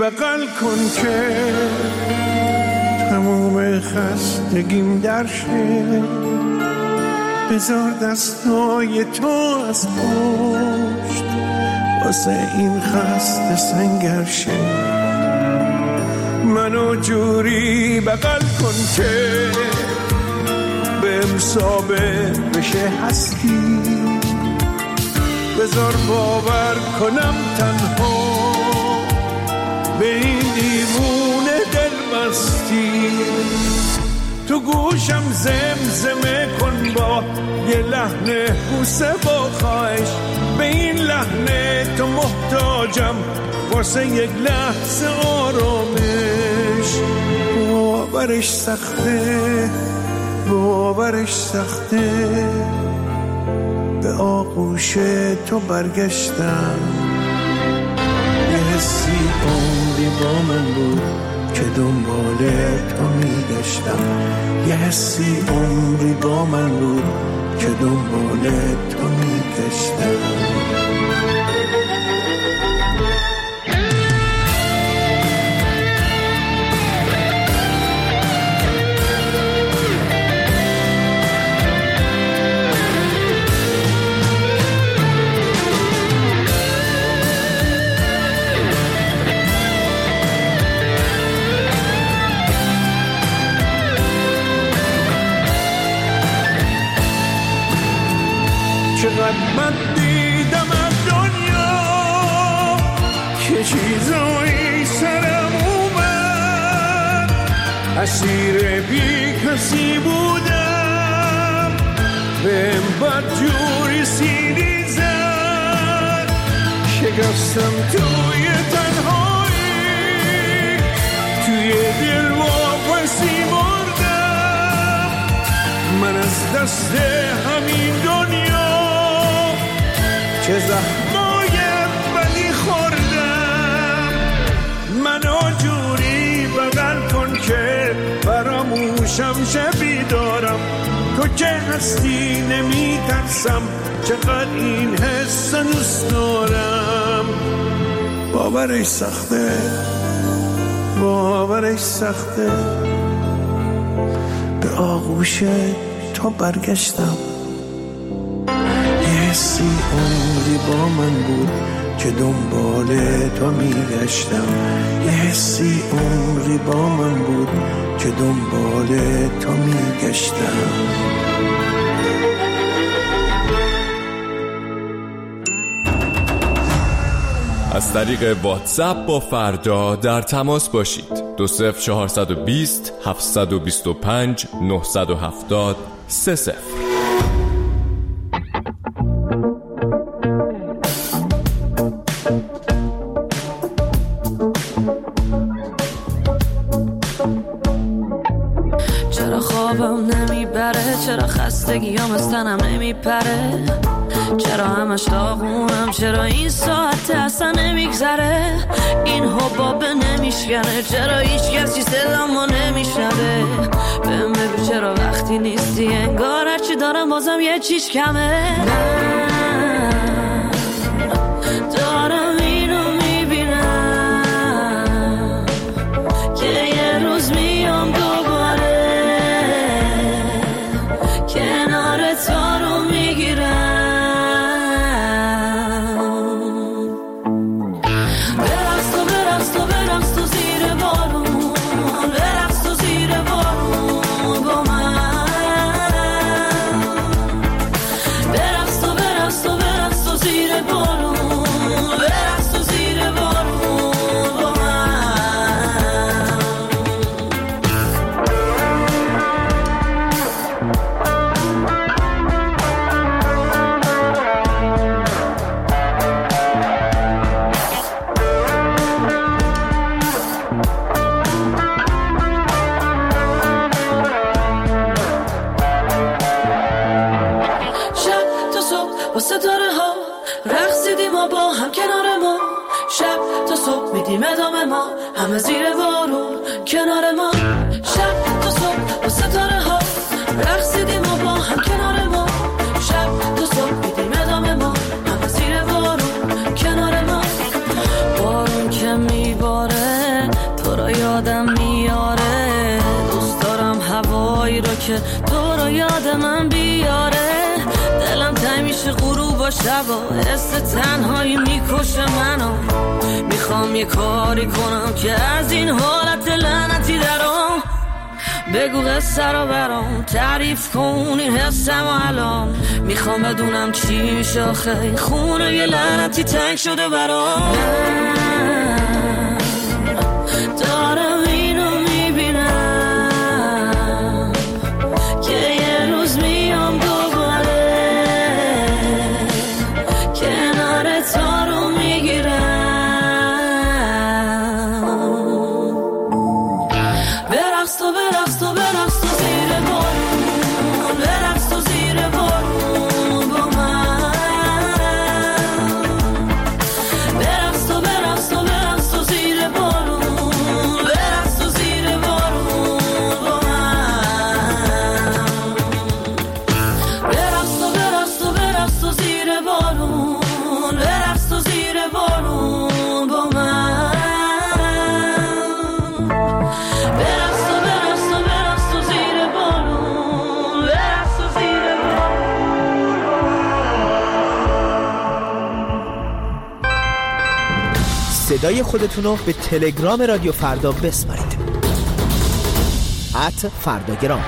بغل کن که تموم خستگیم در شه، بذار دستای تو از پشت واسه این خسته سنگر شه. منو جوری بغل کن که بهم ثابت بشه هستی، بذار باور کنم تنها به این دیوونه دل بستی. تو گوشم زمزمه کن با یه لحن بوسه با خواهش، به این لحن تو محتاجم واسه یک لحظه آرامش. باورش سخته، باورش سخته، به آغوش تو برگشتم. یه حسی عمری با من بود که دنبال تو میگشتم، یه حسی عمری با من بود که دنبال تو میگشتم. چقدر من دیدم از دنیا که چیزایی سرم اومد، اسیر بی کسی بودم، بهم بدجوری سینی زد، شکستم توی تنهایی، توی دل واپسی مردم. من از دست همین دنیا چه زخمای بدی خوردم. منو جوری بغل کن که فراموشم شبی دارم، تو که هستی نمی ترسم، چقدر این حس دوست دارم. باورش سخته، باورش سخته، به آغوش تو برگشتم. حسی عمری با من بود که دنبال تو میگشتم، یه حسی عمری با من بود که دنبال تو میگشتم. از طریق واتساپ با فردا در تماس باشید. 20420 725 970 30. چرا خوابم نمیبره، چرا خستگیام از تنم نمیپره، چرا همش داغونم، چرا این ساعت اصلا نمیگذره، این حباب نمیشکنه، چرا هیچ کسی صدامو نمیشنوه. بهم بگو چرا وقتی نیستی انگار هرچی دارم بازم یه چیز کمه. من دارم اینو میبینم که یه روز میام دوباره کنار تو رو میگیرم. ستاره ها رقصیدیم و با هم کنار ما، شب تا صبح میدیم ادامه ما، همه زیر بارون کنار ما. شب تا صبح با ستاره ها رقصیدیم و با هم کنار ما، شب تا صبح میدیم ادامه ما، همه زیر بارون کنار ما. بارون که میباره که تو رو یاد من بیاره. دلم تنگ میشه غروب و شبا، حس تنهایی میکشه منو. میخوام یه کاری کنم که از این حالت لعنتی درام. بگو قصه رو برام تعریف کن این حسم و الان. میخوام بدونم چی میشه آخه خونه یه لعنتی تنگ شده برام. دارم اینو میبینم که یه روز میام دوباره کنار تو رو میگیرم. برقص تو برقص تو برقص تو زیر بارون، برقص تو زیر بارون با من. برقص تو برقص تو برقص تو زیر بارون، برقص تو زیر بارون با من. برقص تو برقص تو برقص تو زیر بارون، برقص تو زیر بارون با من. صدای خودتون رو به تلگرام رادیو فردا بسپارید. @فرداگرام.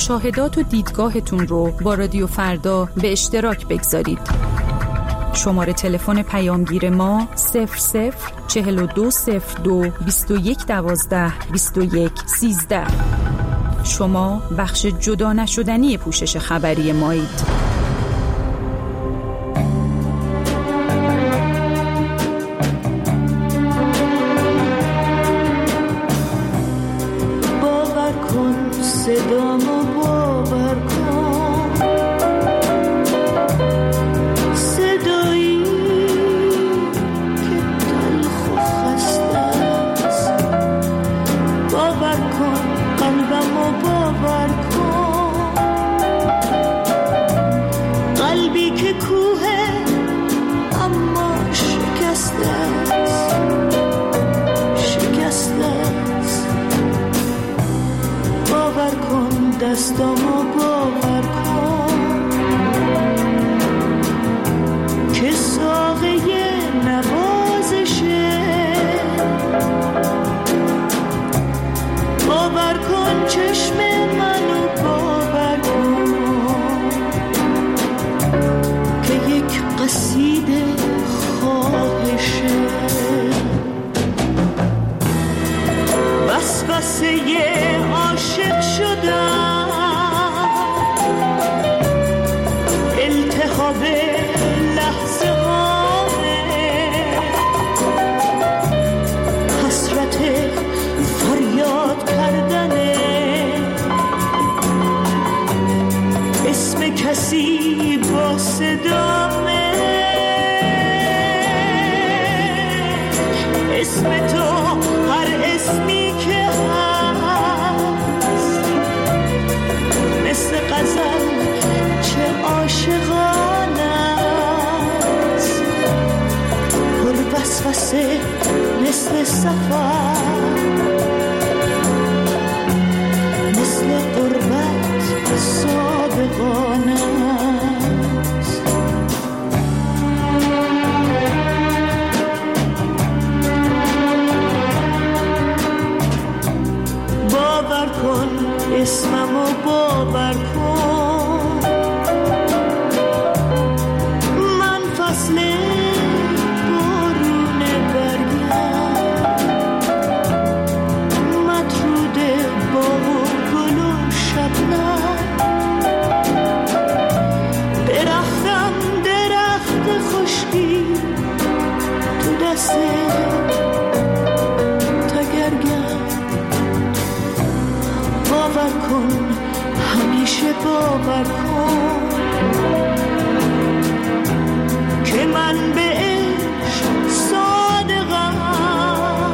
مشاهدات و دیدگاهتون رو با رادیو فردا به اشتراک بگذارید. شماره تلفن پیامگیر ما 00420221122113. شما بخش جدا نشدنی پوشش خبری مایید. صدامو باور کن، صدایی که تلخ و خسته است. باور کن قلبمو باور کن، قلبی که کوه اما شکسته است، شکسته است. باور کن دستامو باور کن که ساقه نوازشه. باور کن چشم منو باور کن که یک قصیده خواهشه. وسوسه عاشق شدم، التهاب لحظه هامه، حسرت فریاد کردنه، اسم کسی با صدامه، اسم تو هر اسمی که هست، مثل غزل چه عاشقانه است، پر وسوسه مثل سفر، مثل غربت صادقانه است. باور کن اسممو باور کن، من فصل بارون برگم، مطرود باغ و گل و شبنم، درختم درخت خشکی تو دست تگرگم. باور کن همیشه باور کن که من به عشق صادقم.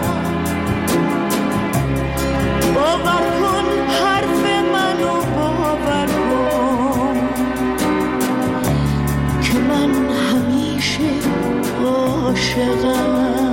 باور کن حرف منو باور کن که من همیشه عاشقم.